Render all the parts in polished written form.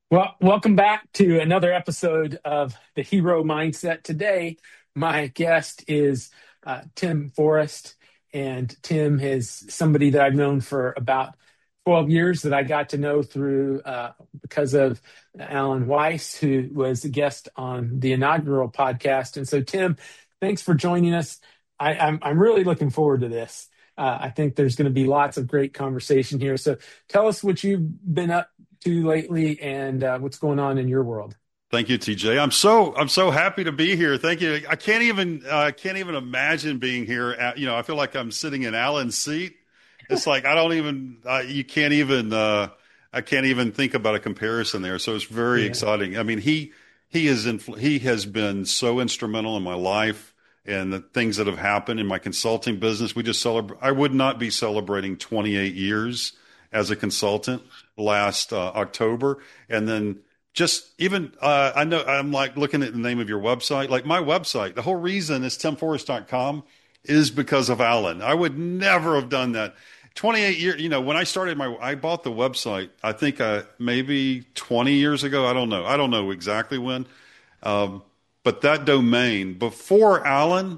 Well, welcome back to another episode of the Hero Mindset. Today, my guest is Tim Forrest, and Tim is somebody that I've known for about 12 years that I got to know through because of Alan Weiss, who was a guest on the inaugural podcast. And so, Tim, thanks for joining us. I'm really looking forward to this. I think there's going to be lots of great conversation here. So, tell us what you've been up to lately and what's going on in your world. Thank you, TJ. I'm so happy to be here. Thank you. I can't even imagine being here. I feel like I'm sitting in Alan's seat. It's like I don't even you can't even I can't even think about a comparison there. So it's very Yeah. exciting. I mean, he has been so instrumental in my life and the things that have happened in my consulting business. We just celebrate. I would not be celebrating 28 years as a consultant last October, and then just even I know I'm like looking at the name of your website. Like my website, the whole reason is timforrest.com is because of Alan. I would never have done that. 28 years, when I bought the website, I think maybe 20 years ago. I don't know exactly when. But that domain before Alan,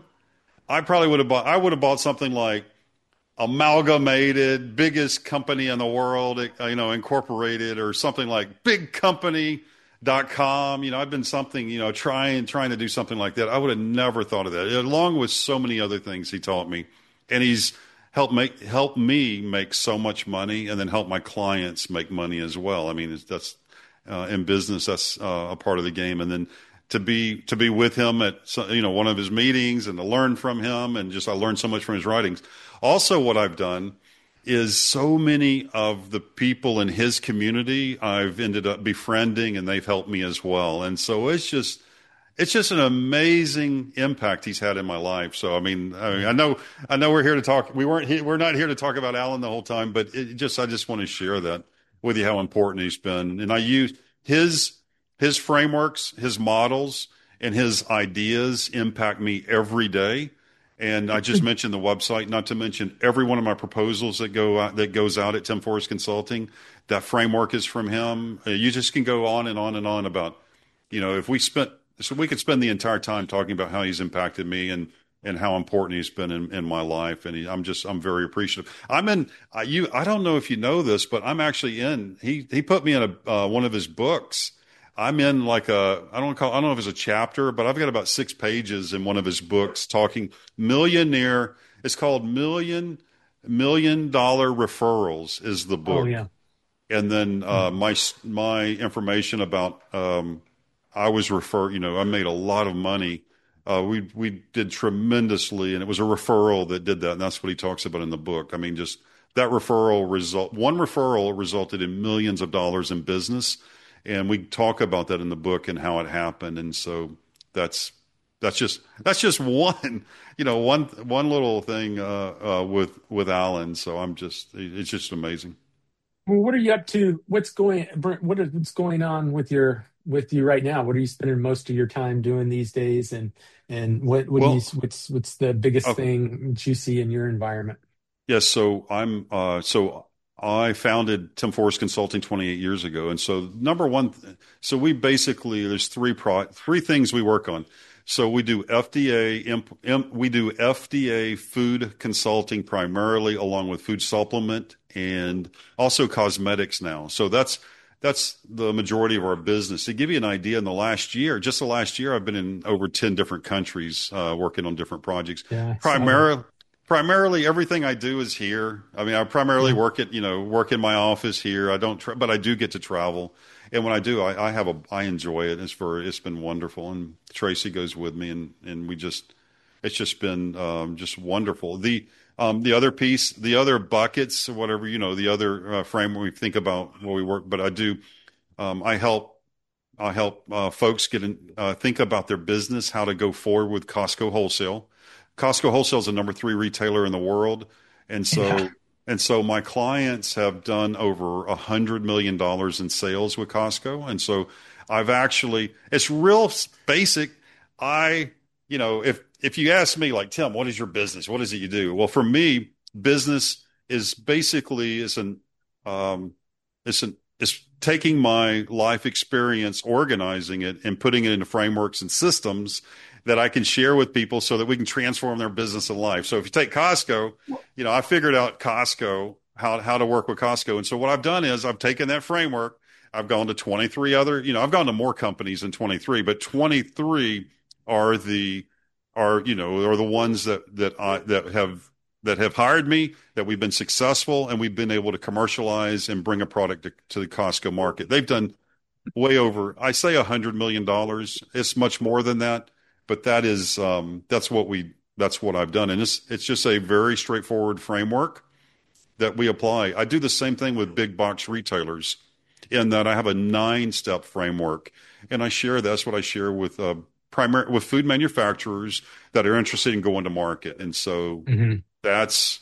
I would have bought something like Amalgamated, biggest company in the world, incorporated or something like bigcompany.com. I've been something, trying to do something like that. I would have never thought of that, along with so many other things he taught me. And he's helped me make so much money and then help my clients make money as well. I mean, that's in business, that's a part of the game. And then to be with him at one of his meetings and to learn from him, and just I learned so much from his writings. Also, what I've done is so many of the people in his community I've ended up befriending, and they've helped me as well. And so it's just an amazing impact he's had in my life. So I know we're here to talk. We're not here to talk about Alan the whole time, but I just want to share that with you, how important he's been. And I use his frameworks, his models, and his ideas impact me every day. And I just mentioned the website, not to mention every one of my proposals that goes out at Tim Forrest Consulting. That framework is from him. You just can go on and on and on about, if we could spend the entire time talking about how he's impacted me and how important he's been in my life. And I'm very appreciative. I don't know if you know this, but I'm actually he put me in one of his books. I'm in like I don't know if it's a chapter, but I've got about 6 pages in one of his books talking millionaire. It's called Million Dollar Referrals is the Oh, book. yeah. And then my information about I was referred. I made a lot of money. We did tremendously, and it was a referral that did that, and that's what he talks about in the book. I mean, just that one referral resulted in millions of dollars in business, and we talk about that in the book and how it happened. And so that's just one one little thing with Alan. So it's just amazing. Well, what are you up to? What's going on with you right now? What are you spending most of your time doing these days? And what do you Well, what's the biggest okay. thing that you see in your environment? Yes, so I founded Tim Forrest Consulting 28 years ago, and so number one, so we basically there's three things we work on. So we do FDA food consulting primarily, along with food supplement and also cosmetics now. So that's the majority of our business. To give you an idea, in just the last year, I've been in over 10 different countries working on different projects. Yeah, I saw that. Primarily, primarily everything I do is here. I mean, I primarily Yeah. work in my office here. I don't, but I do get to travel, and when I do, I enjoy it. It's been wonderful, and Tracy goes with me, and it's just been just wonderful. The other piece, the other buckets, whatever the other framework we think about where we work, but I do, I help folks think about their business, how to go forward with Costco Wholesale. Costco Wholesale is the number 3 retailer in the world, and Yeah. so my clients have done over $100 million in sales with Costco, and so it's real basic. If you ask me, like, Tim, what is your business? What is it you do? Well, for me, business is basically um, it's an is taking my life experience, organizing it, and putting it into frameworks and systems that I can share with people so that we can transform their business and life. So if you take Costco, I figured out Costco, how to work with Costco. And so what I've done is I've taken that framework. I've gone to 23 other, I've gone to more companies than 23, but 23 are are the ones that have hired me, that we've been successful, and we've been able to commercialize and bring a product to the Costco market. They've done way over, I say $100 million. It's much more than that, but that's what I've done. And it's just a very straightforward framework that we apply. I do the same thing with big box retailers in that I have a 9-step framework, and that's what I share with with food manufacturers that are interested in going to market. And so Mhm. that's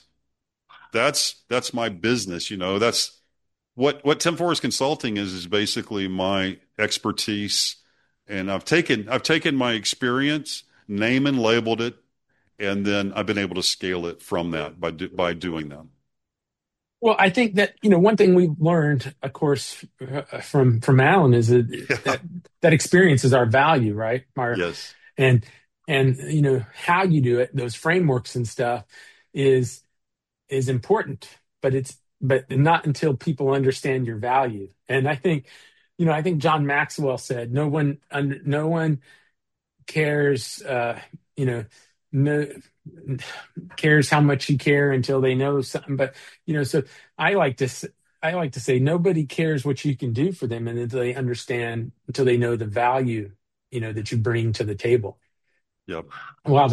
that's my business. That's what Tim Forrest Consulting is basically my expertise. And I've taken my experience, name and labeled it, and then I've been able to scale it from that by doing that. Well, I think that one thing we've learned, of course, from Alan is Yeah. that experience is our value, right? Yes. And how you do it, those frameworks and stuff, is important, but not until people understand your value. And I think John Maxwell said, no one cares, no cares how much you care until they know something. But so I like to s- I like to say nobody cares what you can do for them, and until they know the value that you bring to the table. Yep. Wow,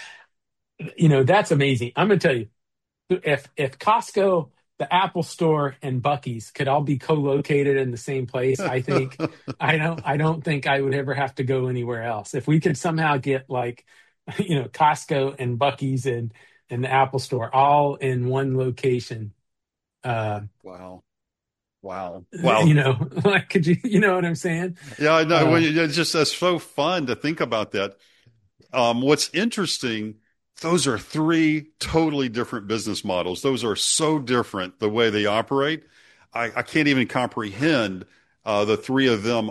that's amazing. I'm gonna tell you, if Costco, the Apple Store, and Bucky's could all be co-located in the same place, I don't think I would ever have to go anywhere else. If we could somehow get like, Costco and Bucky's and the Apple Store all in one location, uh, Wow. Wow. Wow. like you know what I'm saying? Yeah, I know. Uh, It's just that's so fun to think about that. What's interesting, those are three totally different business models. Those are so different the way they operate. I can't even comprehend the three of them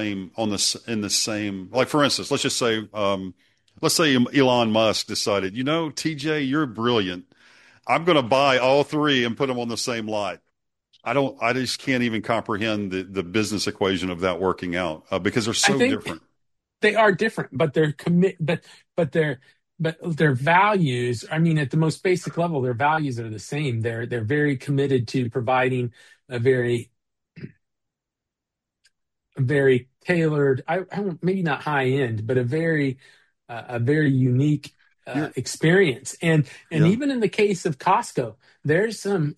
in the same. Like for instance, let's say Elon Musk decided, TJ, you're brilliant. I'm going to buy all three and put them on the same lot. I just can't even comprehend the business equation of that working out because they're I so think different. they are different, but but their values. I mean, at the most basic level, their values are the same. They're very committed to providing a very tailored. Maybe not high end, but a very unique You're, experience. And yeah. even in the case of Costco, there's some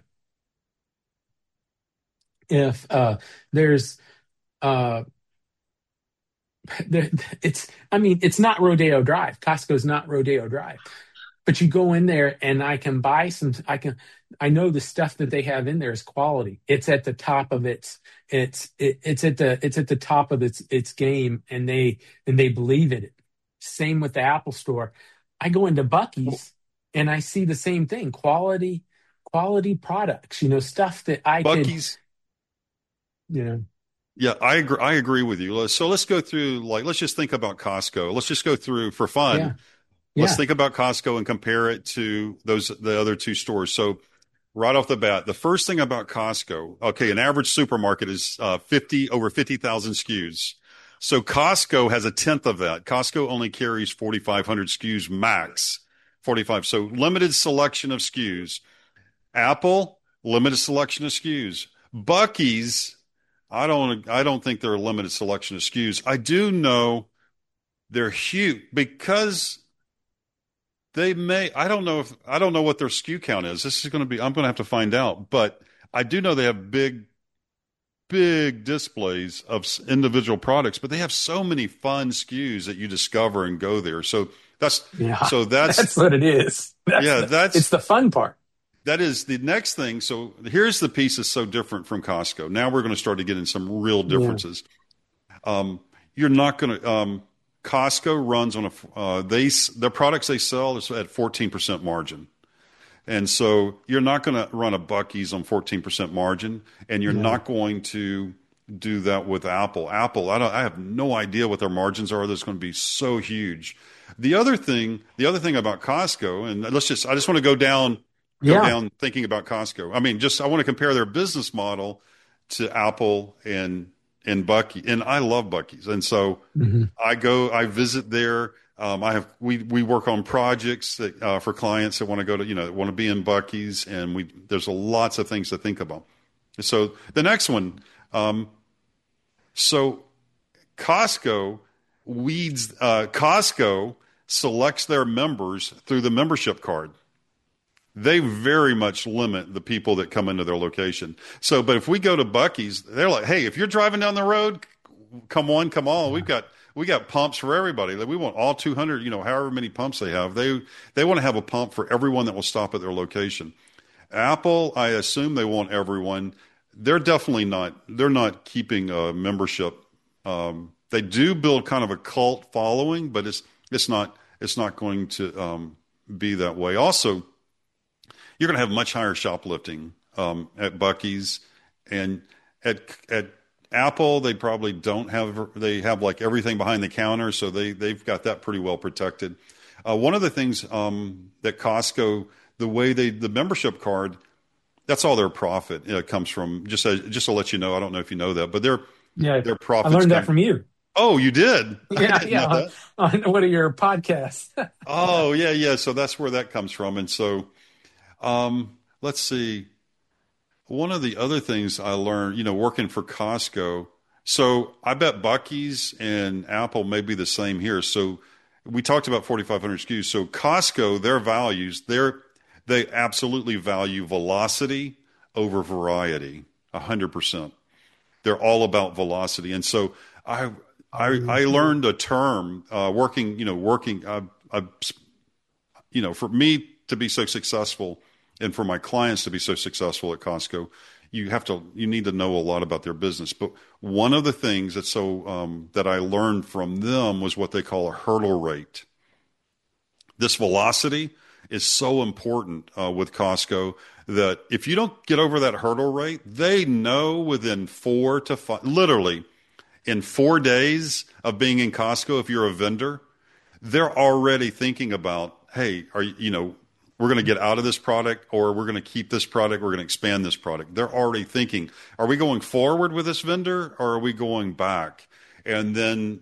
if there's uh there, it's not Rodeo Drive. Costco's not Rodeo Drive. But you go in there and I know the stuff that they have in there is quality. It's at the top of it's at the top of its game, and they believe in it. Same with the Apple Store. I go into Bucky's and I see the same thing. Quality products, stuff that I could, Bucky's. you know, Yeah, I agree with you. So let's go through, let's just think about Costco. Let's just go through for fun. yeah, Let's yeah. think about Costco and compare it to the other two stores. So right off the bat, the first thing about Costco, okay, an average supermarket is over 50,000 SKUs. So Costco has a tenth of that. Costco only carries 4,500 SKUs max, 45. So limited selection of SKUs. Apple, limited selection of SKUs. Bucky's, I don't think they're a limited selection of SKUs. I do know they're huge because I don't know what their SKU count is. I'm going to have to find out, but I do know they have big displays of individual products, but they have so many fun SKUs that you discover and go there. That's, Yeah, so that's what it is. yeah, It's the fun part. that is the next thing. So here's the piece that's so different from Costco. Now we're going to start to get in some real Yeah. differences. You're not going to, Costco runs on their products they sell is at 14% margin. And so you're not going to run a Buc-ee's on 14% margin, and you're No. not going to do that with Apple. Apple, I have no idea what their margins are. That's going to be so huge. The other thing about Costco, and I just want to go Yeah. down thinking about Costco. I mean, just I want to compare their business model to Apple and Bucky, and I love Bucky's, and so Hmm. I visit there. We work on projects that for clients that want to go to want to be in Bucky's, and there's lots of things to think about. So the next one, so Costco Costco selects their members through the membership card. They very much limit the people that come into their location. So, but if we go to Bucky's, they're like, "Hey, if you're driving down the road, come on, come on. We got pumps for everybody. Like, we want all 200, however many pumps they have. They want to have a pump for everyone that will stop at their location. Apple, I assume they want everyone. They're definitely not. They're not keeping a membership. They do build kind of a cult following, but it's not going to be that way. Also, you're going to have much higher shoplifting at Bucky's, and at Apple they probably don't have. They have like everything behind the counter, so they've got that pretty well protected. One of the things that Costco, the way the membership card, that's all their profit comes from. Just to let you know, I don't know if you know that, but Yeah. their I profits learned that come. from you. Oh, you did? I Yeah. didn't know Yeah. that. On one of your podcasts. Oh, yeah, yeah. So that's where that comes from, and so. Let's see. One of the other things I learned, working for Costco. So I bet Bucky's and Apple may be the same here. So we talked about 4,500 SKUs. So Costco, their values, they absolutely value velocity over variety, 100%. They're all about velocity. And so I learned a term for me to be so successful and for my clients to be so successful at Costco, you need to know a lot about their business. But one of the things that I learned from them was what they call a hurdle rate. This velocity is so important with Costco that if you don't get over that hurdle rate, they know within 4 to 5, literally in 4 days of being in Costco, if you're a vendor, they're already thinking about, hey, we're going to get out of this product, or we're going to keep this product, we're going to expand this product. They're already thinking, are we going forward with this vendor, or are we going back? And then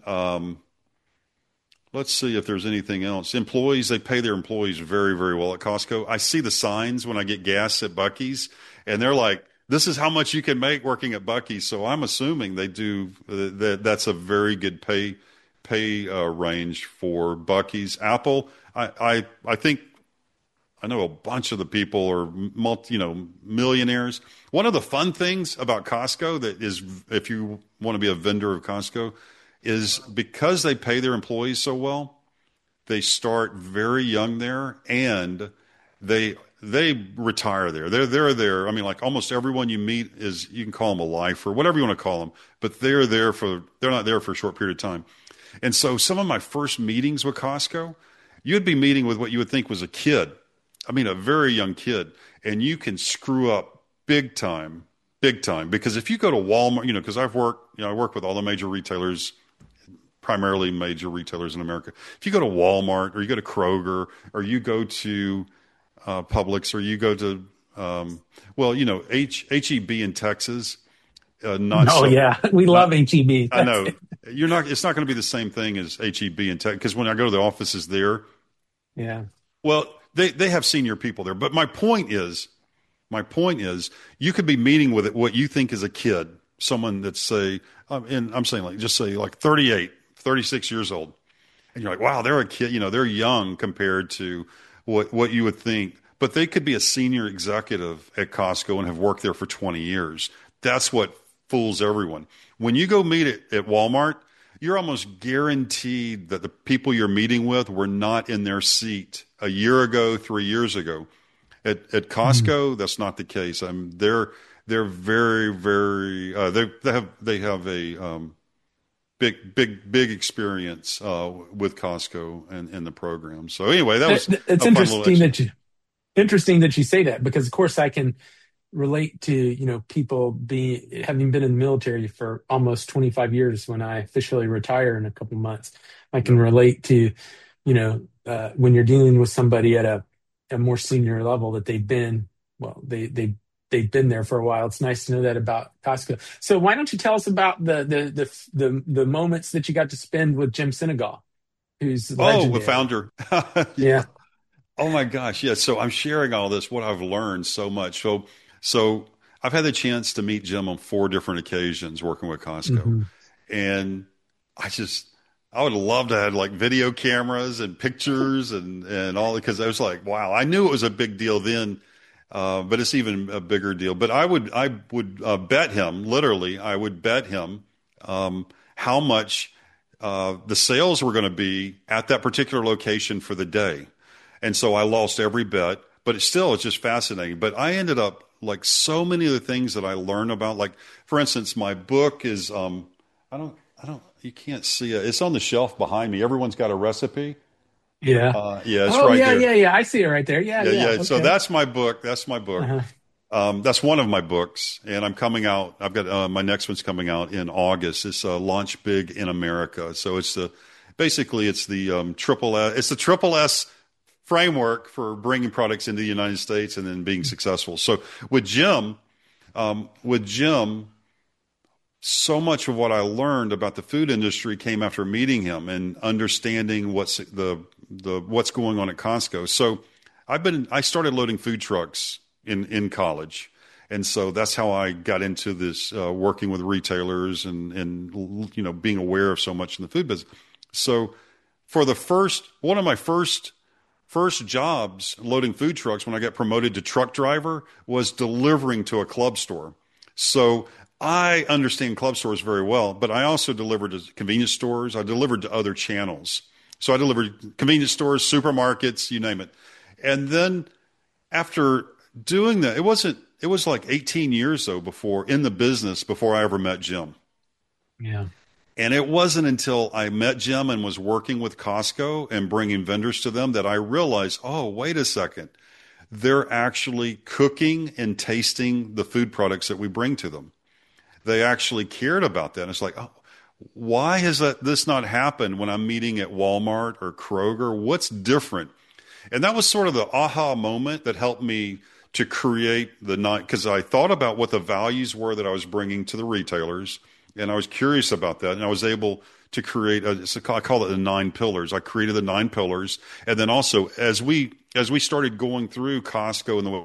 let's see if there's anything else. Employees, they pay their employees very, very well at Costco. I see the signs when I get gas at Bucky's, and they're like, this is how much you can make working at Bucky's. So I'm assuming they do that's a very good pay range for Bucky's. Apple, I think I know a bunch of the people are millionaires. One of the fun things about Costco that is, if you want to be a vendor of Costco, is because they pay their employees so well, they start very young there, and they retire there. They're there. I mean, like almost everyone you meet you can call them a lifer, whatever you want to call them, but they're not there for a short period of time. And so some of my first meetings with Costco, you'd be meeting with what you would think was a kid. I mean, a very young kid, and you can screw up big time, because if you go to Walmart, because I work with all the major retailers, primarily major retailers in America. If you go to Walmart, or you go to Kroger, or you go to Publix, or you go to HEB in Texas, not Oh so yeah, we love not. HEB. I know you're not. It's not going to be the same thing as HEB in Texas, because when I go to the offices there, Yeah. well, they have senior people there. But my point is, you could be meeting with what you think is a kid, someone that's and I'm saying just say like 38, 36 years old. And you're like, wow, they're a kid, they're young compared to what you would think. But they could be a senior executive at Costco and have worked there for 20 years. That's what fools everyone. When you go meet at Walmart, you're almost guaranteed that the people you're meeting with were not in their seat a year ago, 3 years ago. At Costco, that's not the case. They're very, very they have a big experience with Costco and the program. So anyway, that was It's a fun little interesting extra. that you interesting that you say that because, of course, I can relate to people being having been in the military for almost 25 years. When I officially retire in a couple months, I can Yep. relate to when you're dealing with somebody at a more senior level that they've been well they've been there for a while. It's nice to know that about Costco. So why don't you tell us about the moments that you got to spend with Jim Sinegal, who's Oh, the legendary? founder. Yeah. Yeah. Oh my gosh. Yeah. So I'm sharing all this, what I've learned so much. So I've had the chance to meet Jim on four different occasions working with Costco. Hmm. And I just, I would love to have like video cameras and pictures and all, because I was like, wow, I knew it was a big deal then. But it's even a bigger deal. But I would bet him, literally, I would bet him, how much, the sales were going to be at that particular location for the day. And so I lost every bet, but it's just fascinating. But I ended up like so many of the things that I learned about, like for instance, my book is, you can't see it. It's on the shelf behind me. Everyone's got a recipe. Yeah. Yeah, it's Oh, right yeah, there. yeah, yeah. I see it right there. Yeah, Yeah, yeah. yeah. So Okay. that's my book. That's my book. Uh-huh. That's one of my books, and I'm coming out. I've got my next one's coming out in August. It's Launch Big in America. So it's the triple S. It's the triple S framework for bringing products into the United States and then being successful. So with Jim, so much of what I learned about the food industry came after meeting him and understanding what's going on at Costco. So I started loading food trucks in college. And so that's how I got into this, working with retailers and being aware of so much in the food business. So for one of my first jobs loading food trucks when I got promoted to truck driver was delivering to a club store. So I understand club stores very well, but I also delivered to convenience stores. I delivered to other channels. So I delivered convenience stores, supermarkets, you name it. And then after doing that, it was like 18 years though in the business before I ever met Jim. Yeah. And it wasn't until I met Jim and was working with Costco and bringing vendors to them that I realized, oh, wait a second. They're actually cooking and tasting the food products that we bring to them. They actually cared about that. And it's like, oh, why has this not happened when I'm meeting at Walmart or Kroger? What's different? And that was sort of the aha moment that helped me to create because I thought about what the values were that I was bringing to the retailers, and I was curious about that, and I was able to create I call it the 9 pillars. I created the 9 pillars, and then also as we started going through Costco and we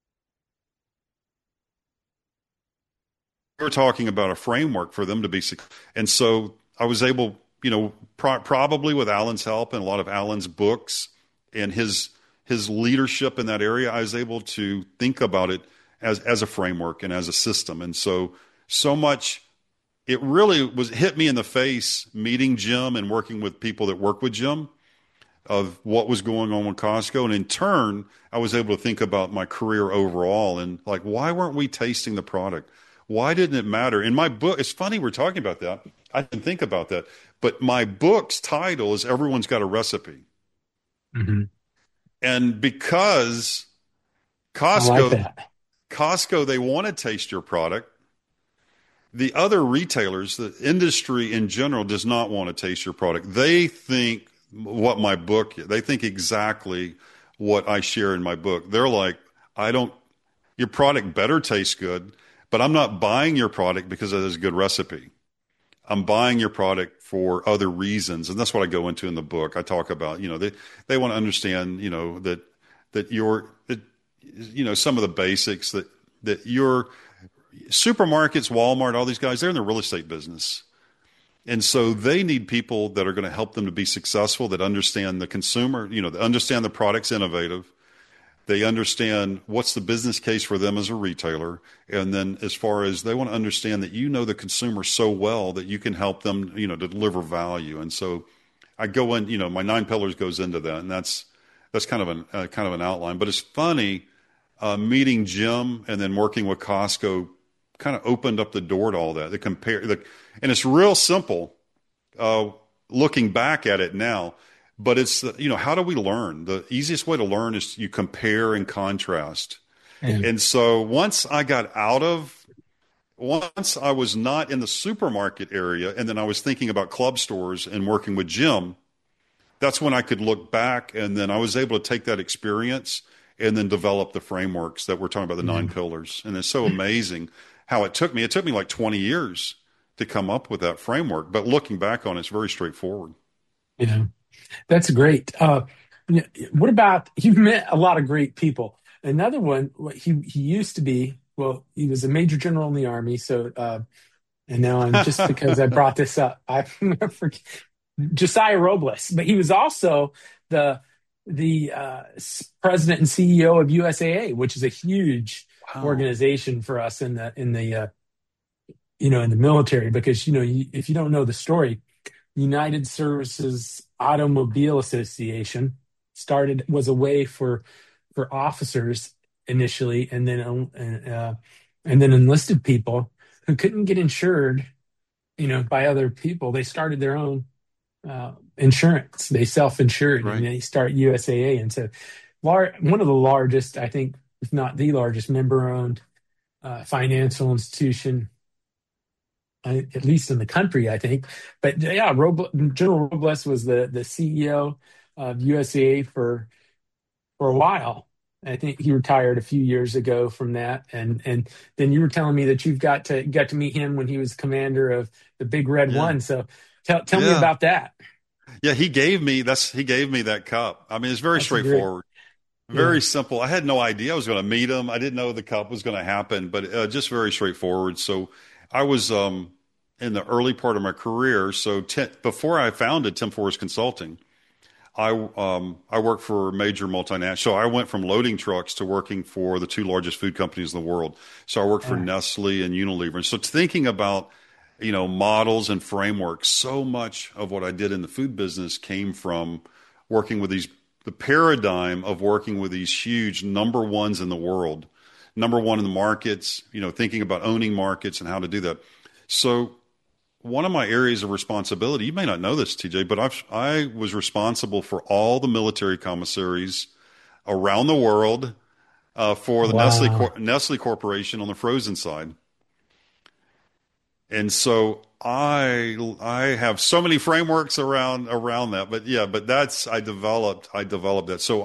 were talking about a framework for them to be successful. And so I was able, probably with Alan's help and a lot of Alan's books and his leadership in that area, I was able to think about it as a framework and as a system. And so much, it really hit me in the face meeting Jim and working with people that work with Jim of what was going on with Costco. And in turn, I was able to think about my career overall and like, why weren't we tasting the product? Why didn't it matter? In my book, it's funny we're talking about that. I didn't think about that. But my book's title is Everyone's Got a Recipe. Hmm. And because I like Costco, that. Costco, they want to taste your product. The other retailers, the industry in general, does not want to taste your product. They think they think exactly what I share in my book. They're like, your product better taste good, but I'm not buying your product because it has a good recipe. I'm buying your product for other reasons. And that's what I go into in the book. I talk about, they want to understand, some of the basics that your supermarkets, Walmart, all these guys, they're in the real estate business. And so they need people that are going to help them to be successful, that understand the consumer, that understand the product's innovative. They understand what's the business case for them as a retailer. And then as far as they want to understand that the consumer so well that you can help them, to deliver value. And so I go in, my 9 pillars goes into that. And that's kind of an outline. But it's funny, meeting Jim and then working with Costco kind of opened up the door to all that. And it's real simple, looking back at it now. but it's, how do we learn? The easiest way to learn is you compare and contrast. Yeah. And so once I was not in the supermarket area, and then I was thinking about club stores and working with Jim, that's when I could look back, and then I was able to take that experience and then develop the frameworks that we're talking about, the Yeah. nine pillars. And it's so amazing how it took me. It took me like 20 years to come up with that framework, but looking back on it, it's very straightforward. Yeah. That's great. What about you've met a lot of great people? Another one, he used to be, well, he was a major general in the army. So, and now I'm just because I brought this up, I forget Josiah Robles, but he was also the president and CEO of USAA, which is a huge Wow. organization for us in the military. Because if you don't know the story, United Services Automobile Association was a way for officers initially, and then enlisted people who couldn't get insured, by other people. They started their own insurance. They self-insured, and Right. they start USAA, and so one of the largest, I think, if not the largest, member-owned financial institution, at least in the country, I think. But yeah, General Robles was the CEO of USAA for a while. I think he retired a few years ago from that, and then you were telling me that you've got to meet him when he was commander of the Big Red Yeah. One. So tell me Yeah. about that. Yeah. He gave me that cup. I mean, it's very That's great. straightforward. Yeah. Very simple. I had no idea I was going to meet him. I didn't know the cup was going to happen, but just very straightforward. So I was in the early part of my career. So before I founded Tim Forrest Consulting, I worked for a major multinational. So I went from loading trucks to working for the two largest food companies in the world. So I worked for Yeah. Nestle and Unilever. And so thinking about models and frameworks, so much of what I did in the food business came from working with the paradigm of working with these huge number ones in the world, number one in the markets, thinking about owning markets and how to do that. So one of my areas of responsibility, you may not know this, TJ, but I was responsible for all the military commissaries around the world for the Wow. Nestle Corporation on the frozen side. And so I have so many frameworks around that. But yeah, but that's I developed that. So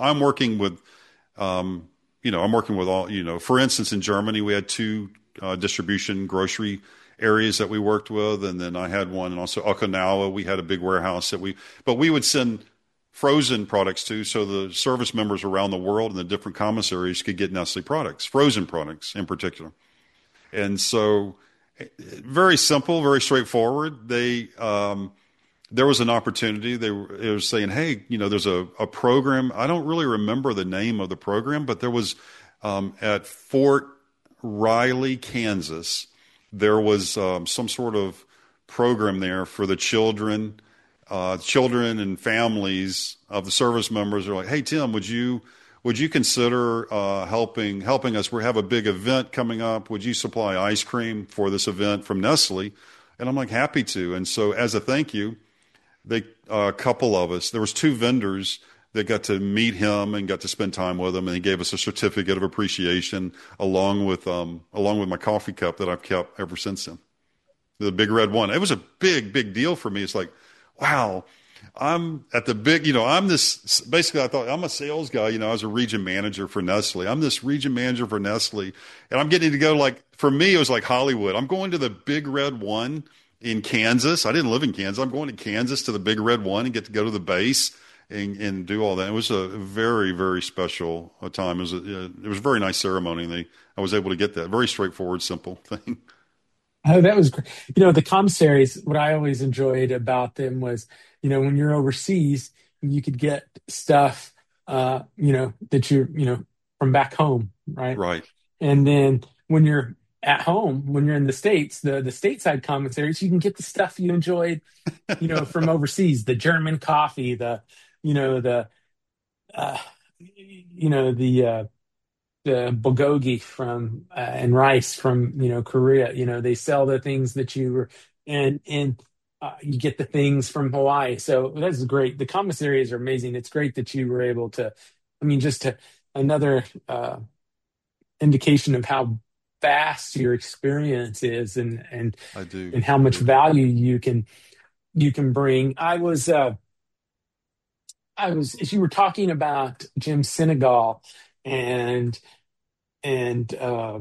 I'm working with all, for instance, in Germany, we had two distribution grocery areas that we worked with. And then I had one, and also Okinawa, we had a big warehouse but we would send frozen products to, so the service members around the world and the different commissaries could get Nestle products, frozen products in particular. And so very simple, very straightforward. There was an opportunity. It was saying, hey, there's a program. I don't really remember the name of the program, but there was at Fort Riley, Kansas, there was some sort of program there for the children and families of the service members. Are like, hey, Tim, would you consider helping us? We have a big event coming up. Would you supply ice cream for this event from Nestle? And I'm like, happy to. And so as a thank you, a couple of us, there was two vendors that got to meet him and got to spend time with him, and he gave us a certificate of appreciation along with my coffee cup that I've kept ever since then. The Big Red One. It was a big, big deal for me. It's like, wow, I'm at the big, I'm this, basically I thought I'm a sales guy. I was a region manager for Nestle. I'm this region manager for Nestle, and I'm getting to go, like, for me, it was like Hollywood. I'm going to the Big Red One in Kansas. I didn't live in Kansas. I'm going to Kansas to the Big Red One and get to go to the base and do all that. It was a very, very special time. It was a very nice ceremony. And I was able to get that very straightforward, simple thing. Oh, that was great. The commissaries, what I always enjoyed about them was, when you're overseas, you could get stuff, that from back home, right? Right. And then when you're at home, when you're in the States, the stateside commissaries, you can get the stuff you enjoyed, from overseas, the German coffee, the, uh, the bulgogi and rice from Korea. They sell the things that you were and you get the things from Hawaii. So that's great. The commissaries are amazing. It's great that you were able to, I mean, just to another indication of how vast your experience is, I do. and how I much do. value you can bring. I was as you were talking about Jim Senegal and and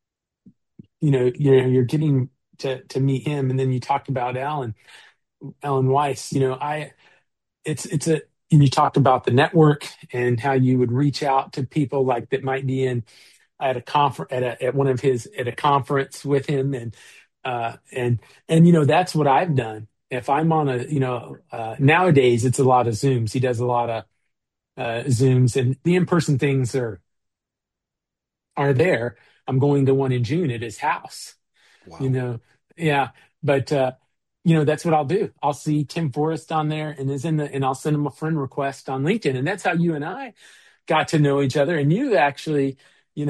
you're getting to meet him, and then you talked about Alan Weiss. It's a and you talked about the network and how you would reach out to people like that might be in at a conference at one of his at a conference with him, and that's what I've done. If I'm on a nowadays it's a lot of Zooms. He does a lot of Zooms, and the in-person things are there. I'm going to one in June at his house. you Wow. know yeah, but that's what I'll do. I'll see Tim Forrest on there, and I'll send him a friend request on LinkedIn, and that's how you and I got to know each other. And you actually,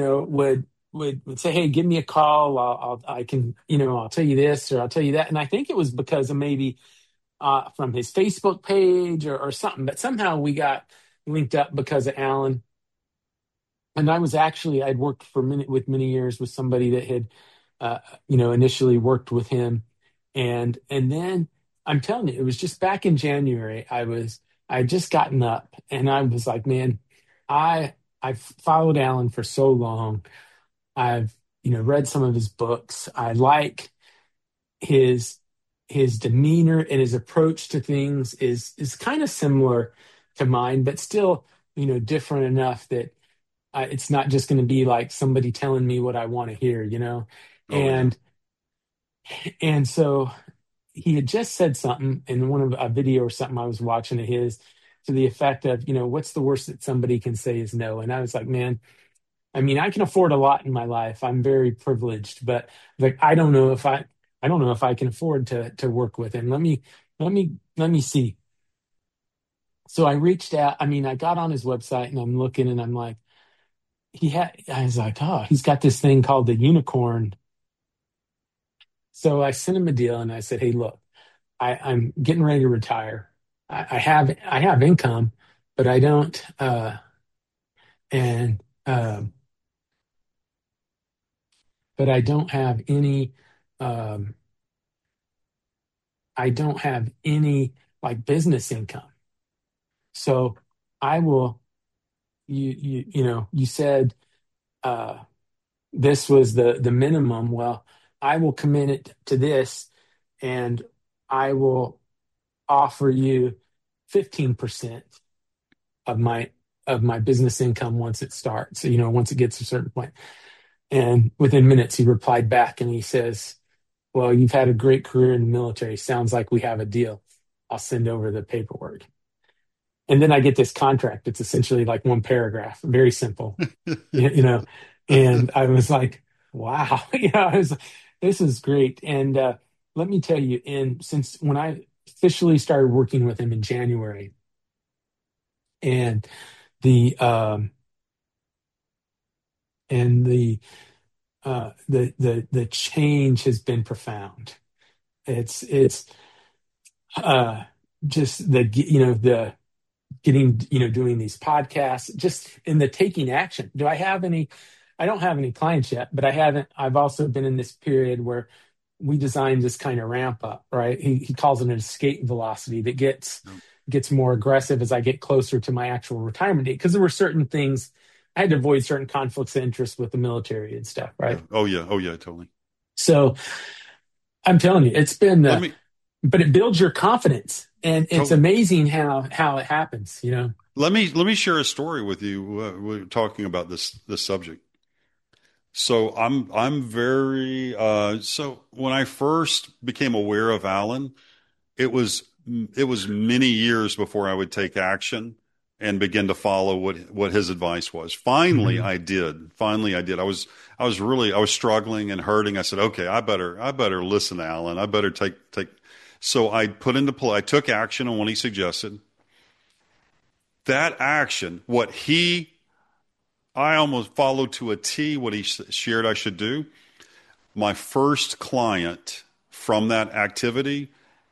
would say, "Hey, give me a call. I can, I'll tell you this or I'll tell you that." And I think it was because of maybe from his Facebook page or something. But somehow we got linked up because of Alan. And I'd worked for many years with somebody that had, initially worked with him, and then I'm telling you, it was just back in January. I had just gotten up, and I was like, man, I've followed Alan for so long. I've read some of his books. I like his his demeanor and his approach to things is kind of similar to mine, but still different enough that it's not just going to be like somebody telling me what I want to hear. Oh yeah. And and so he had just said something in one of a video or something I was watching of his to the effect of, what's the worst that somebody can say is no. And I was like, man, I mean, I can afford a lot in my life. I'm very privileged, but like I don't know if I can afford to work with him. Let me see. So I reached out. I mean, I got on his website and I'm looking and I'm like, I was like, oh, he's got this thing called the unicorn. So I sent him a deal and I said, hey, look, I'm getting ready to retire. I have income, but I don't and but um I don't have any like business income. So I will you said uh this was the minimum. Well, I will commit it to this, and I will offer you 15% of my business income once it starts. So, once it gets to a certain point. And within minutes he replied back and he says, "Well, you've had a great career in the military. Sounds like we have a deal. I'll send over the paperwork." And then I get this contract. It's essentially like one paragraph, very simple, you know. And I was like, "Wow, this is great." And let me tell you, since when I officially started working with him in January, and the and the change has been profound. It's uh, just the getting, doing these podcasts, just in the taking action. I don't have any clients yet, but I've also been in this period where we designed this kind of ramp up, right? He calls it an escape velocity that gets more aggressive as I get closer to my actual retirement date. Because there were certain things I had to avoid, certain conflicts of interest with the military and stuff, Yeah. right? Oh yeah. Oh yeah. Totally. So I'm telling you, it's been Let me but it builds your confidence, and it's totally. amazing how it happens. Let me share a story with you. We're talking about this subject. So I'm very so when I first became aware of Alan, it was it was many years before I would take action and begin to follow what his advice was. Finally, Mhm. I did. Finally, I did. I was struggling and hurting. I said, okay, I better listen to Alan. I better take. So I put into play. I took action on what he suggested. That action, what he I almost followed to a T what he shared I should do. My first client from that activity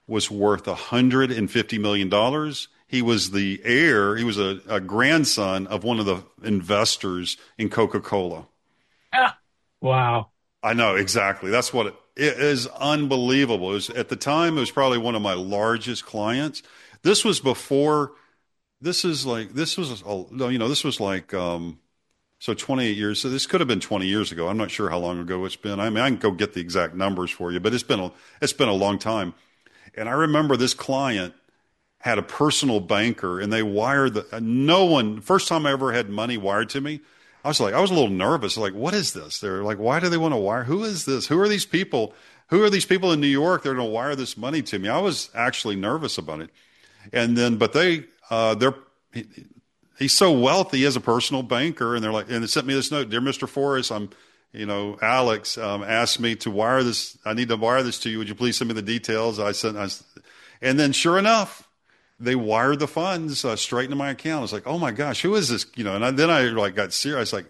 was worth $150 million. He was the heir. He was a grandson of one of the investors in Coca-Cola. Ah, wow. I know exactly. That's what it is. Unbelievable. It was, at the time, it was probably one of my largest clients. This was before. This is like this was no, this was like so 28 years. So this could have been 20 years ago. I'm not sure how long ago it's been. I mean, I can go get the exact numbers for you, but it's been a long time. And I remember this client had a personal banker, and they wired no one. First time I ever had money wired to me, I was a little nervous. Like, what is this? They're like, why do they want to wire? Who is this? Who are these people? Who are these people in New York? They're going to wire this money to me. I was actually nervous about it. And then, but he, he's so wealthy. He has a personal banker, and they're like, and they sent me this note, dear Mr. Forrest, Alex asked me to wire this. I need to wire this to you. Would you please send me the details? And then sure enough, they wired the funds straight into my account. I was like, oh my gosh, who is this? Then I like got serious. Like,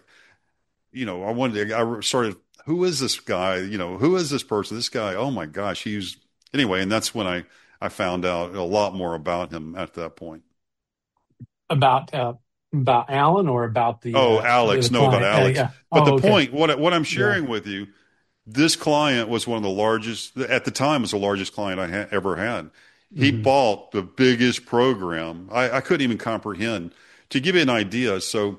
I started, who is this guy? Who is this person? This guy, oh my gosh, anyway. And that's when I found out a lot more about him at that point. About about Alan or about Oh, the Alex, no, about client? Alex. Yeah. But the Oh, okay. point, what I'm Yeah. sharing with you, this client was one of the largest, at the time, was the largest client I ever had. He Hmm. bought the biggest program. I couldn't even comprehend. To give you an idea, so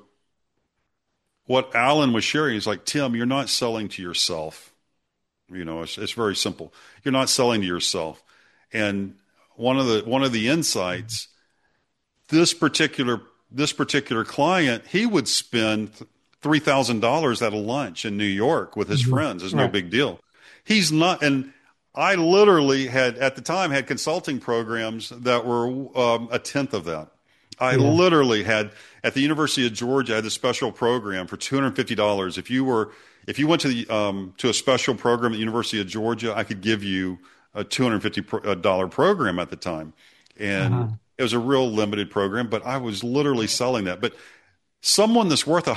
what Alan was sharing is like, Tim, you're not selling to yourself. It's very simple. You're not selling to yourself. And one of the insights, this particular this particular client, he would spend $3,000 at a lunch in New York with his Hmm. friends. It's no Right. big deal. He's not, and I literally had at the time had consulting programs that were a tenth of that. I Yeah. literally had at the University of Georgia. I had a special program for $250. If you went to a special program at the University of Georgia, I could give you a $250 program at the time, and Uh-huh. it was a real limited program. But I was literally selling that. But someone that's worth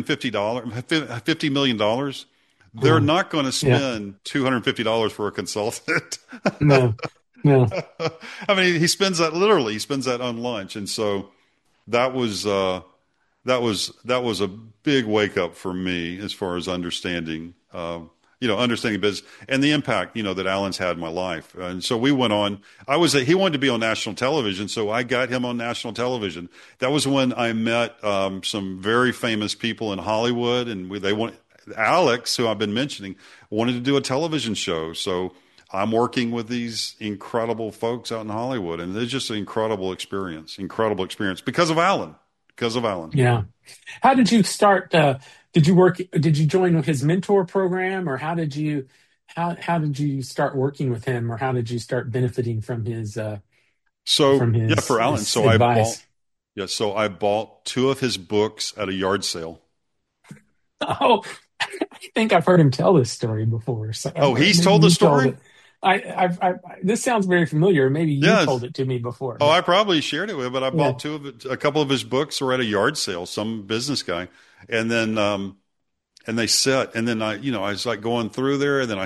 $150 million, they're Uh-huh. not going to Yeah. spend $250 for a consultant. No. No. I mean, he spends that literally. He spends that on lunch, and so that was that was a big wake up for me as far as understanding business and the impact that Alan's had in my life. And so we went on. He wanted to be on national television, so I got him on national television. That was when I met some very famous people in Hollywood, and they want Alex, who I've been mentioning, wanted to do a television show. So I'm working with these incredible folks out in Hollywood, and it's just an incredible experience because of Alan. Because of Alan. Yeah. How did you start? Did you join his mentor program, or how did you start working with him, or how did you start benefiting So from yeah, for Alan. his advice? So I bought two of his books at a yard sale. Oh, I think I've heard him tell this story before. So Oh, or he's maybe told the you told story? it. This sounds very familiar. Maybe you Yes. told it to me before, Oh, but I probably shared it with, but I yeah, bought a couple of his books were at a yard sale, some business guy. And then and they set, and then I was like going through there, and then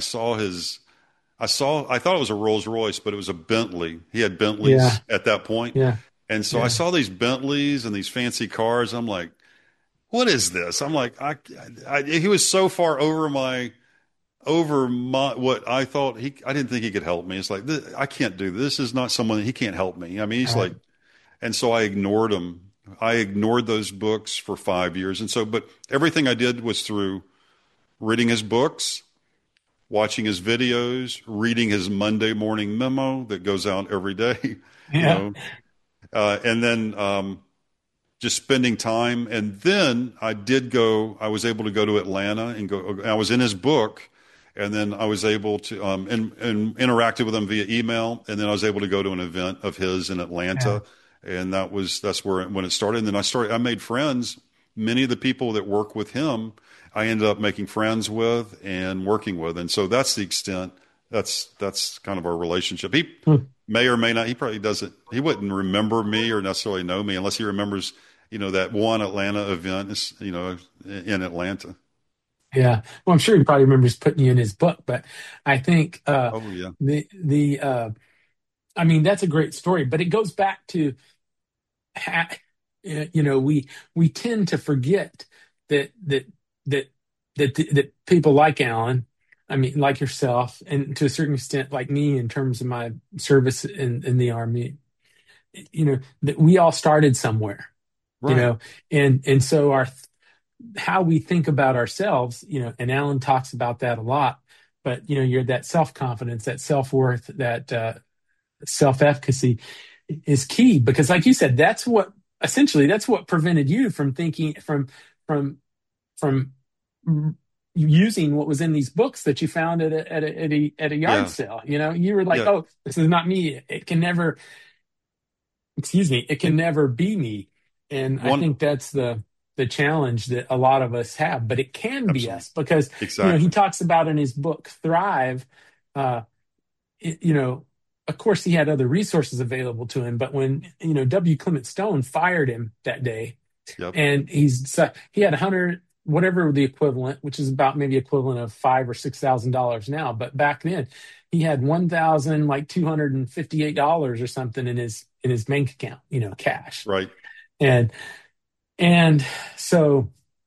I thought it was a Rolls Royce, but it was a Bentley. He had yeah, Bentleys at that point. yeah, And so I yeah. saw these Bentleys and these fancy cars. I'm like, what is this? I'm like, he was so far over my what I thought I didn't think he could help me. It's like, I can't do this. This is not someone he can't help me. I mean, he's Right. like, and so I ignored him. I ignored those books for 5 years. And so, but everything I did was through reading his books, watching his videos, reading his Monday morning memo that goes out every day, you Yeah, know, and then just spending time. And then I was able to go to Atlanta and I was in his book. And then I was able to and interacted with him via email. And then I was able to go to an event of his in yeah, Atlanta. And that's where when it started. And then I made friends. Many of the people that work with him, I ended up making friends with and working with. And so that's the extent. That's kind of our relationship. He hmm, may or may not. He probably doesn't. He wouldn't remember me or necessarily know me unless he remembers, that one Atlanta event is, in Atlanta. yeah. Well, I'm sure he probably remembers putting you in his book, but I think Oh yeah. the I mean, that's a great story, but it goes back to, ha- we tend to forget that that that people like Alan, I mean, like yourself, and to a certain extent, like me, in terms of my service in the army, that we all started somewhere, you Right. know, and so our how we think about ourselves, and Alan talks about that a lot. But you're that self confidence, that self worth, that self efficacy is key because, like you said, that's what prevented you from thinking from from using what was in these books that you found at a yard Yeah. sale. You were like, Yeah. oh, this is not me. It can never, excuse me, it can never be me. And I One, think that's the challenge that a lot of us have, but it can be absolutely. us because he Exactly. talks about in his book Thrive. uh it- you know of course he had other resources available to him, but when W. Clement Stone fired him that day, Yep. and he had 100, whatever the equivalent, which is about maybe equivalent of $5,000 or $6,000 now, but back then he had 1,000 like $258 or something in his bank account, cash. Right. And and so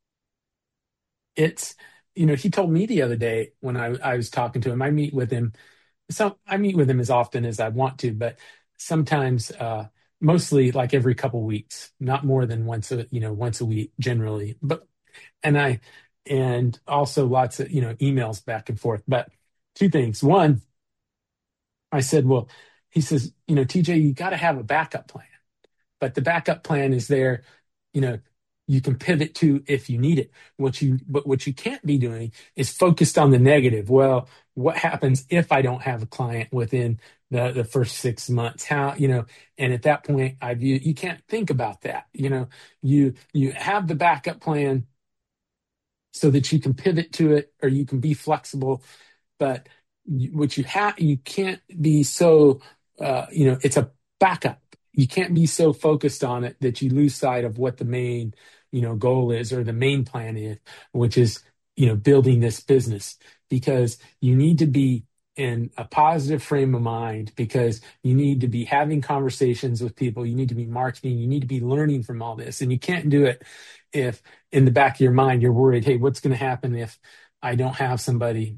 it's he told me the other day when I was talking to him. I meet with him as often as I want to, but sometimes, mostly like every couple weeks, not more than once a week generally. But and I and also lots of emails back and forth. But two things. One, I said, well, he says, TJ, you got to have a backup plan, but the backup plan is there, you know you can pivot to if you need it. What you can't be doing is focused on the negative. Well, what happens if I don't have a client within the first 6 months? How, and at that point, you can't think about that. You have the backup plan so that you can pivot to it, or you can be flexible. But you can't be so, it's a backup. You can't be so focused on it that you lose sight of what the main, goal is, or the main plan is, which is, building this business. Because you need to be in a positive frame of mind, because you need to be having conversations with people. You need to be marketing. You need to be learning from all this. And you can't do it if in the back of your mind you're worried, hey, what's going to happen if I don't have somebody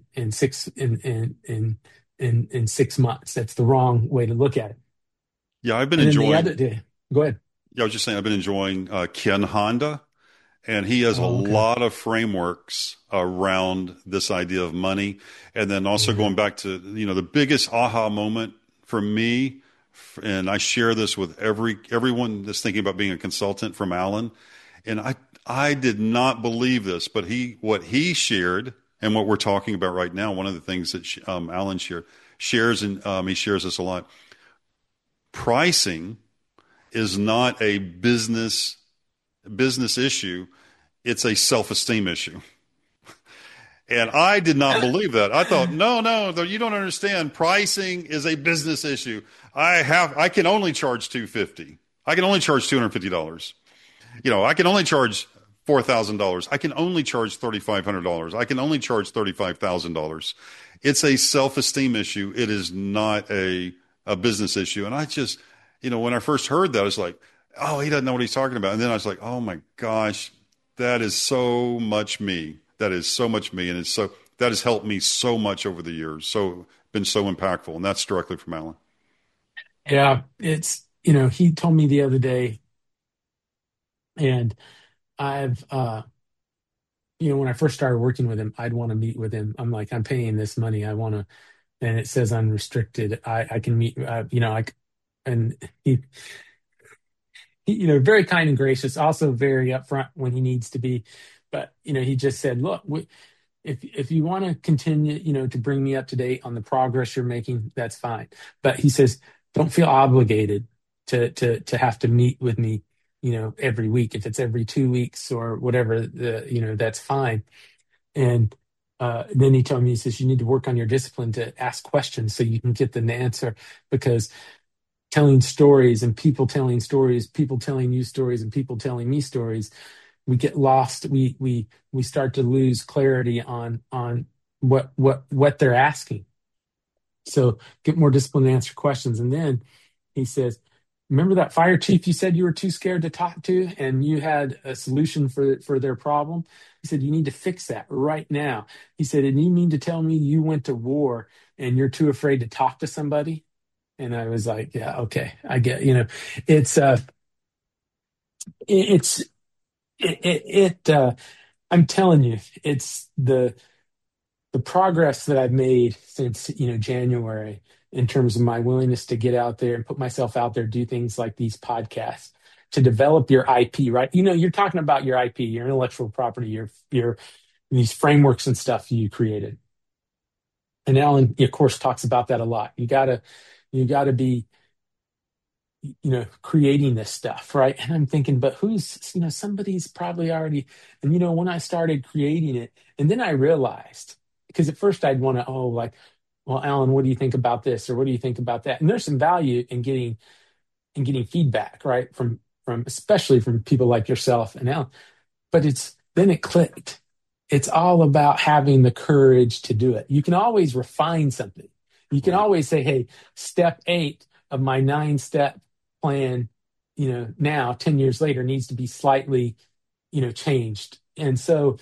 in 6 months? That's the wrong way to look at it. Yeah. I've been And then the other enjoying, day, go ahead. yeah, I was just saying, I've been enjoying Ken Honda, and he has a Oh, okay. lot of frameworks around this idea of money. And then also Yeah. going back to, the biggest aha moment for me, and I share this with everyone that's thinking about being a consultant, from Alan. And I did not believe this, but what he shared and what we're talking about right now, one of the things that Alan shares, and he shares this a lot. Pricing is not a business issue. It's a self-esteem issue. And I did not believe that. I thought, no, you don't understand. Pricing is a business issue. I can only charge 250. I can only charge $250. I can only charge $4,000. I can only charge $3,500. I can only charge $35,000. It's a self-esteem issue. It is not a business issue. And I just, when I first heard that, I was like, oh, he doesn't know what he's talking about. And then I was like, oh my gosh, that is so much me. That is so much me. And that has helped me so much over the years. So been so impactful. And that's directly from Alan. Yeah, he told me the other day, and I've, when I first started working with him, I'd want to meet with him. I'm like, I'm paying this money. I want to, and it says unrestricted. I can meet, and very kind and gracious, also very upfront when he needs to be. But, he just said, look, if you want to continue, to bring me up to date on the progress you're making, that's fine. But he says, don't feel obligated to have to meet with me, every week. If it's every 2 weeks or whatever, that's fine. And then he told me, he says, you need to work on your discipline to ask questions so you can get the answer. Because telling stories, and people telling stories, people telling you stories, and people telling me stories, we get lost. We start to lose clarity on what they're asking. So get more discipline and answer questions. And then he says, remember that fire chief you said you were too scared to talk to and you had a solution for their problem? He said, you need to fix that right now. He said, and you mean to tell me you went to war and you're too afraid to talk to somebody? And I was like, yeah, okay, I get, it's, it's, I'm telling you, it's the progress that I've made since January in terms of my willingness to get out there and put myself out there, do things like these podcasts to develop your IP, right? You're talking about your IP, your intellectual property, your these frameworks and stuff you created. And Alan, of course, talks about that a lot. You gotta be creating this stuff, right? And I'm thinking, but somebody's probably already, and when I started creating it, and then I realized, because at first I'd want to, like, well, Alan, what do you think about this? Or what do you think about that? And there's some value in getting feedback, right? From especially from people like yourself and Alan. But then it clicked. It's all about having the courage to do it. You can always refine something. You can Right. always say, hey, step 8 of my 9-step plan, now 10 years later needs to be slightly, changed. And so,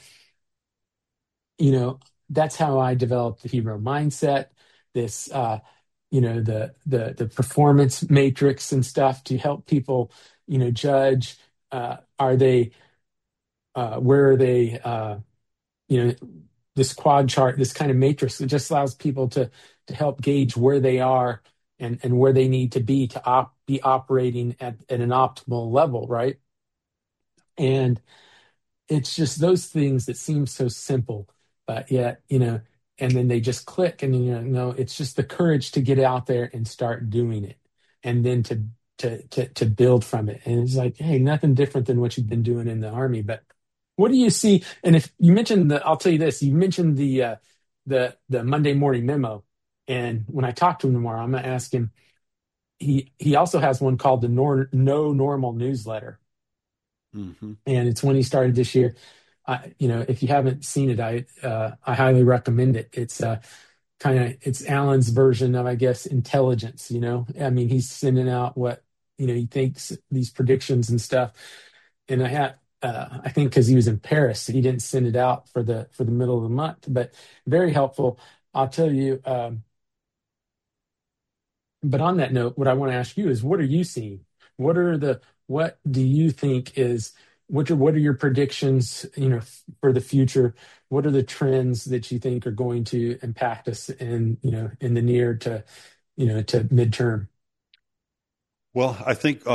you know, that's how I developed the hero mindset, this, the performance matrix and stuff to help people, judge, are they, where are they, you know this quad chart, this kind of matrix that just allows people to help gauge where they are and where they need to be to be operating at an optimal level, right? And it's just those things that seem so simple, but yet, and then they just click, and no, it's just the courage to get out there and start doing it, and then to build from it. And it's like, hey, nothing different than what you've been doing in the Army. But what do you see? And if you mentioned I'll tell you this, you mentioned the Monday morning memo. And when I talk to him tomorrow, I'm gonna ask him, he also has one called the No Normal newsletter, Hmm. and it's one he started this year. If you haven't seen it, I highly recommend it. It's Alan's version of, I guess, intelligence. I mean, he's sending out what he thinks, these predictions and stuff. And I think because he was in Paris, he didn't send it out for the middle of the month, but very helpful. I'll tell you. But on that note, what I want to ask you is, what are you seeing? What do you think is, what are your predictions, for the future? What are the trends that you think are going to impact us in the near to midterm? Well, I think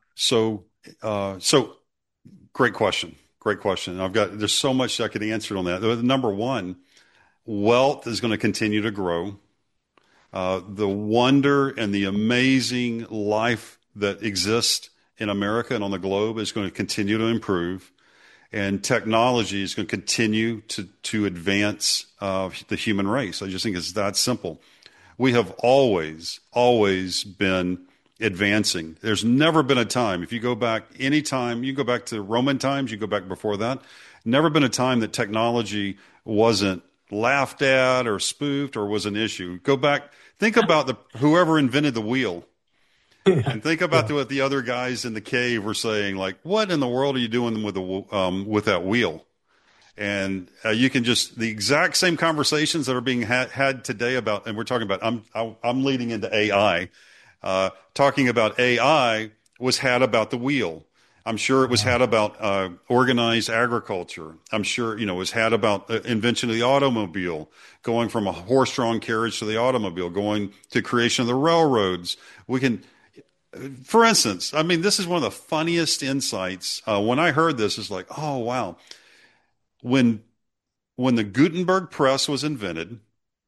so. Great question. Great question. There's so much I could answer on that. Number one, wealth is going to continue to grow. The wonder and the amazing life that exists in America and on the globe is going to continue to improve, and technology is going to continue to advance the human race. I just think it's that simple. We have always been advancing. There's never been a time, if you go back any time, you go back to Roman times, you go back before that, never been a time that technology wasn't laughed at or spoofed or was an issue. Go back, think about whoever invented the wheel, and think about Yeah. what the other guys in the cave were saying, like, what in the world are you doing with that wheel? And you can the exact same conversations that are being had today about, and we're talking about, I'm leading into AI, talking about AI was had about the wheel. I'm sure it was Yeah. had about organized agriculture. I'm sure, it was had about the invention of the automobile, going from a horse-drawn carriage to the automobile, going to creation of the railroads. For instance, I mean, this is one of the funniest insights. When I heard this, it's like, oh, wow. When the Gutenberg press was invented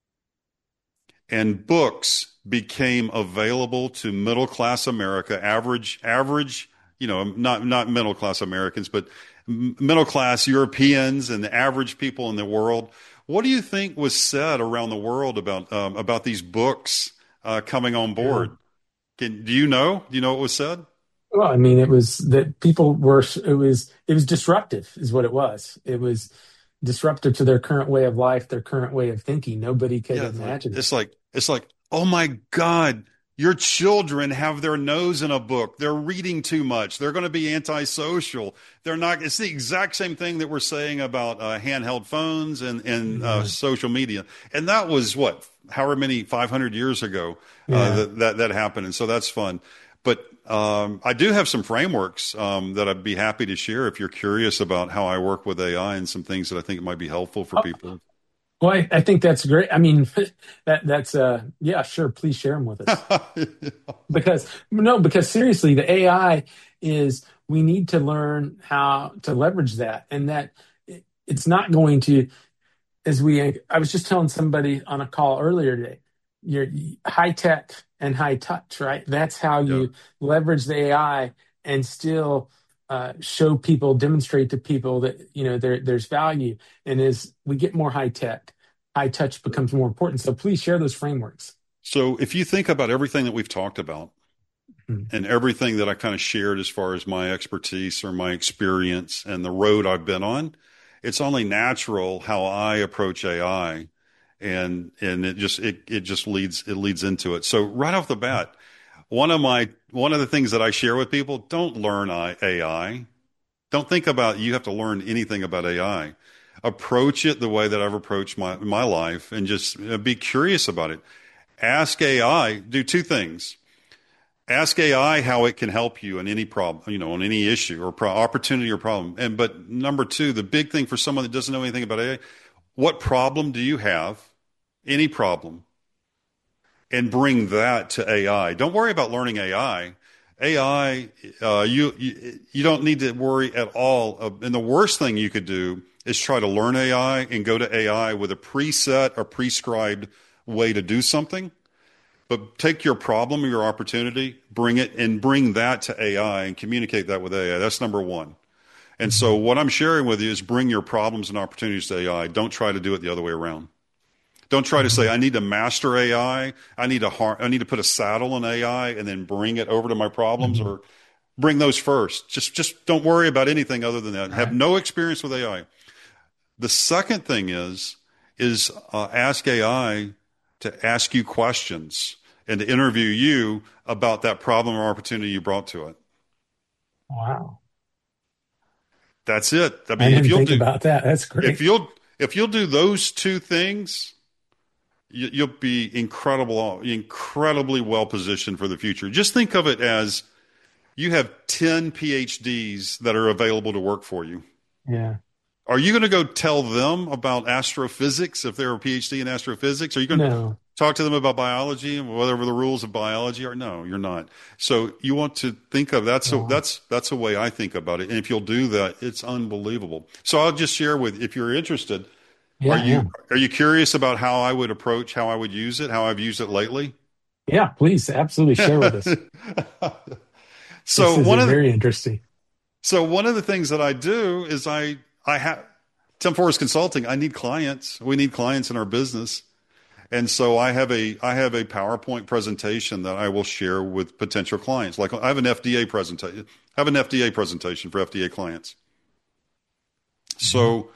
and books became available to middle class America, average, not middle class Americans, but middle class Europeans and the average people in the world, what do you think was said around the world about these books coming on Yeah. board? Do you know? Do you know what was said? Well, I mean, it was that people were, it was disruptive, is what it was. It was disruptive to their current way of life, their current way of thinking. Nobody could Yeah, imagine it. it's like oh my God, your children have their nose in a book. They're reading too much. They're going to be antisocial. They're not. It's the exact same thing that we're saying about handheld phones and Yeah. social media. And that was what, however many 500 years ago Yeah. that happened. And so that's fun. But I do have some frameworks that I'd be happy to share if you're curious about how I work with AI and some things that I think might be helpful for Oh, people. well, I think that's great. I mean, that's yeah, sure. Please share them with us because no, because seriously, the AI is we need to learn how to leverage that, and that it's not going to as we I was just telling somebody on a call earlier today, you're high tech and high touch, right? That's how Yeah. you leverage the AI and still show people, demonstrate to people that there's value. And as we get more high tech, high touch becomes more important. So please share those frameworks. So if you think about everything that we've talked about, Mhm. and everything that I kind of shared as far as my expertise or my experience and the road I've been on, it's only natural how I approach AI, and it just leads into it. So right off the bat, one of the things that I share with people, don't learn AI. Don't think about you have to learn anything about AI. Approach it the way that I've approached my life, and just be curious about it. Ask AI, do two things. Ask AI how it can help you in any problem, on any issue or opportunity or problem. But number two, the big thing for someone that doesn't know anything about AI, what problem do you have? Any problem, and bring that to AI. Don't worry about learning AI. AI, you don't need to worry at all. And the worst thing you could do is try to learn AI and go to AI with a preset or prescribed way to do something. But take your problem or your opportunity, bring it and bring that to AI and communicate that with AI. That's number one. And so Mhm. what I'm sharing with you is bring your problems and opportunities to AI. Don't try to do it the other way around. Don't try to say, Mhm. I need to master AI. I need to put a saddle on AI and then bring it over to my problems, Mhm. or bring those first. Just don't worry about anything other than that. Have Right. no experience with AI. The second thing is ask AI to ask you questions and to interview you about that problem or opportunity you brought to it. Wow. That's it. I I mean, didn't think about that. That's if great. you'll do those two things, you'll be incredibly well positioned for the future. Just think of it as you have 10 PhDs that are available to work for you. Yeah. Are you going to go tell them about astrophysics if they're a PhD in astrophysics? Are you going to No. talk to them about biology and whatever the rules of biology are? No, you're not. So you want to think of Wow. that's a way I think about it. And if you'll do that, it's unbelievable. So I'll just share with, if you're interested, are Yeah, I you am. are you curious about how I would approach, how I would use it, how I've used it lately? Yeah, please absolutely share with us. So This is one of the, very interesting. so one of the things that I do is I have Tim Forrest Consulting. I need clients. We need clients in our business. And so I have a PowerPoint presentation that I will share with potential clients. Like I have an FDA presentation. I have an FDA presentation for FDA clients. Mhm. So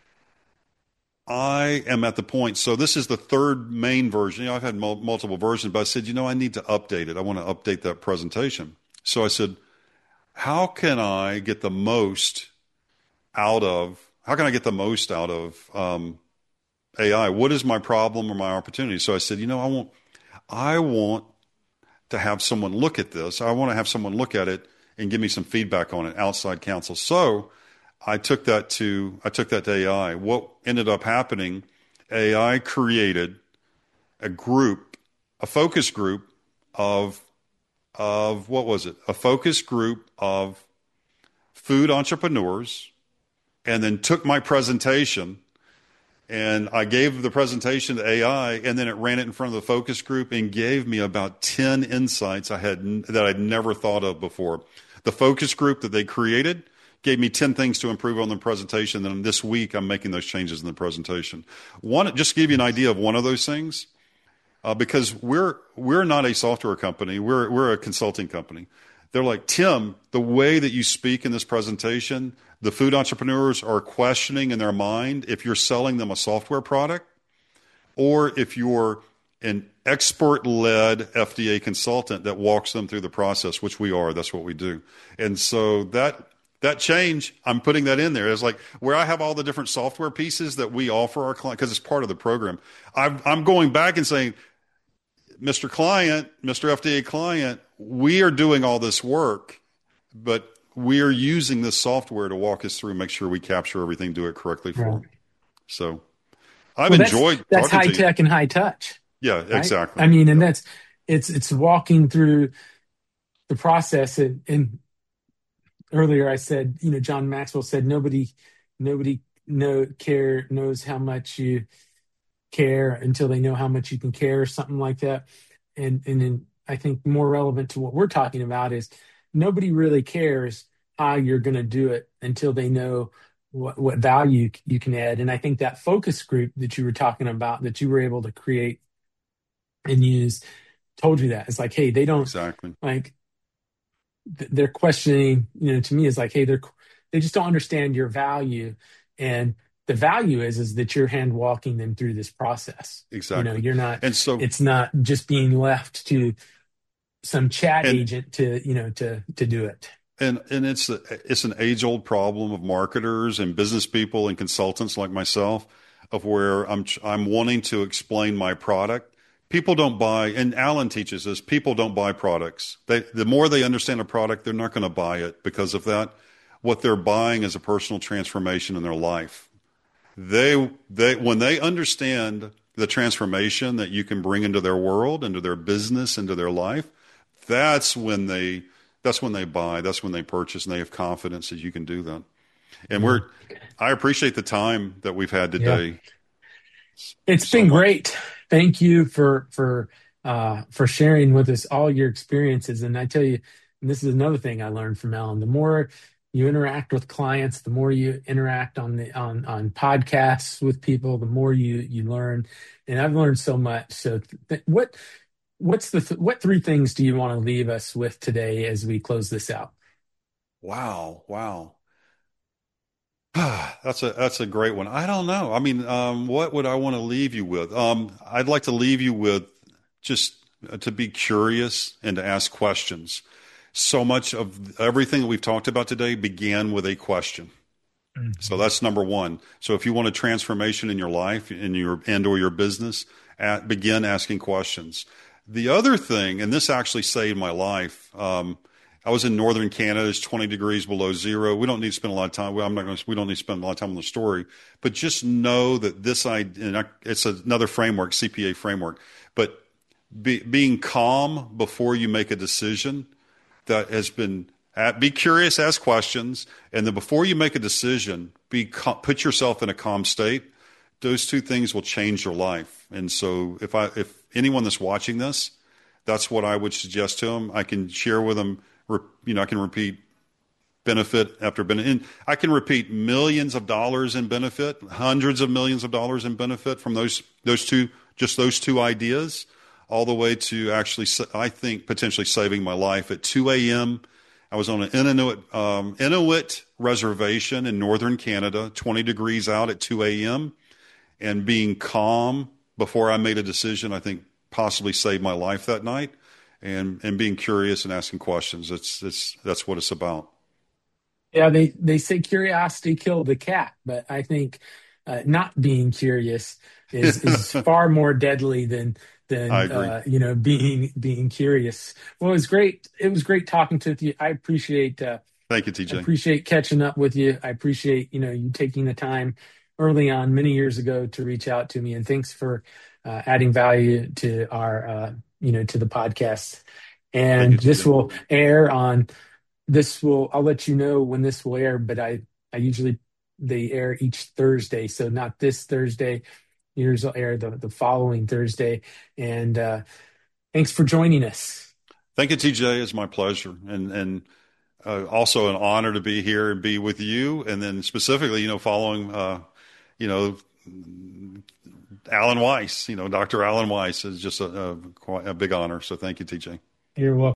I am at the point. So this is the third main version. I've had multiple versions, but I said, I need to update it. I want to update that presentation. So I said, how can I get the most how can I get the most out of AI? What is my problem or my opportunity? So I said, I want to have someone look at this. I want to have someone look at it and give me some feedback on it, outside counsel. So I took that to AI. What ended up happening, AI created a group, a focus group of what was it? A focus group of food entrepreneurs, and then took my presentation and I gave the presentation to AI, and then it ran it in front of the focus group and gave me about 10 insights that I'd never thought of before. The focus group that they created gave me 10 things to improve on the presentation. Then this week, I'm making those changes in the presentation. Just to give you an idea of one of those things, because we're not a software company, we're a consulting company. They're like, Tim, the way that you speak in this presentation, the food entrepreneurs are questioning in their mind if you're selling them a software product or if you're an expert-led FDA consultant that walks them through the process, which we are. That's what we do. And so that change, I'm putting that in there. It's like where I have all the different software pieces that we offer our client because it's part of the program. I'm going back and saying, Mr. Client, Mr. FDA client, we are doing all this work, but we are using this software to walk us through, make sure we capture everything, do it correctly for Right. them. So I've Well, enjoyed that's talking high to you. tech and high touch, Yeah, right? exactly. I mean, and Yeah, it's walking through the process. And earlier I said, John Maxwell said nobody knows how much you care until they know how much you can care, or something like that. And then I think more relevant to what we're talking about is nobody really cares how you're going to do it until they know what value you can add. And I think that focus group that you were talking about, that you were able to create and use, told you that. It's like, hey, they don't exactly. like they're questioning, to me is like, hey, they just don't understand your value. And the value is that you're hand walking them through this process. Exactly. You're not, And so, it's not just being left to some chat and agent to do it. and it's an age-old problem of marketers and business people and consultants like myself of where I'm wanting to explain my product. People don't buy, and Alan teaches us, people don't buy products. The more they understand a product, they're not going to buy it because of that. What they're buying is a personal transformation in their life. They when they understand the transformation that you can bring into their world, into their business, into their life, that's when they that's when they buy, that's when they purchase, and they have confidence that you can do that. And Yeah. I appreciate the time that we've had Yeah. today It's so been much. great. Thank you for sharing with us all your experiences. And I tell you, and this is another thing I learned from Ellen. The more you interact with clients, the more you interact on podcasts with people, the more you learn. And I've learned so much. So, what three things do you want to leave us with today as we close this out? Wow, wow. That's a great one. I don't know. I mean, what would I want to leave you with? I'd like to leave you with just to be curious and to ask questions. So much of everything that we've talked about today began with a question. So Mhm. that's number one. So if you want a transformation in your life, in your and or your business, begin asking questions. The other thing, and this actually saved my life. I was in northern Canada. It's 20 degrees below zero. We don't need to spend a lot of time. Well, I'm not going to. We don't need to spend a lot of time on the story, but just know that this idea, it's another framework, CPA framework. But being calm before you make a decision that has been be curious, ask questions, and then before you make a decision, put yourself in a calm state. Those two things will change your life. And so, if anyone that's watching this, that's what I would suggest to them. I can share with them. I can repeat benefit after benefit. And I can repeat millions of dollars in benefit, hundreds of millions of dollars in benefit from those two ideas, all the way to actually, I think, potentially saving my life at 2 a.m. I was on an Inuit reservation in northern Canada, 20 degrees out at 2 a.m. and being calm before I made a decision, I think possibly saved my life that night. And being curious and asking questions. That's what it's about. Yeah, they say curiosity killed the cat, but I think not being curious is far more deadly I than agree. being curious. Well, it was great. It was great talking to you. Thank you, I TJ. appreciate catching up with you. I appreciate you taking the time early on many years ago to reach out to me, and thanks for adding value to our to the podcast. Thank you, And TJ. I'll let you know when this will air, but I usually they air each Thursday. So not this Thursday. Yours will air the following Thursday. And thanks for joining us. Thank you, TJ. It's my pleasure, and also an honor to be here and be with you. And then specifically, following, you know, Alan Weiss. Dr. Alan Weiss is just quite a big honor. So thank you, TJ. You're welcome.